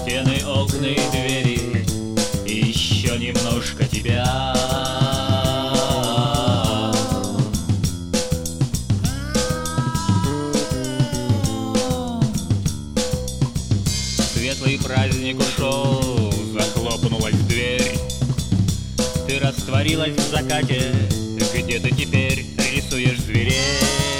стены, окна и двери, и еще немножко тебя. Светлый праздник ушел, захлопнулась дверь. Ты растворилась в закате, где ты теперь рисуешь зверей.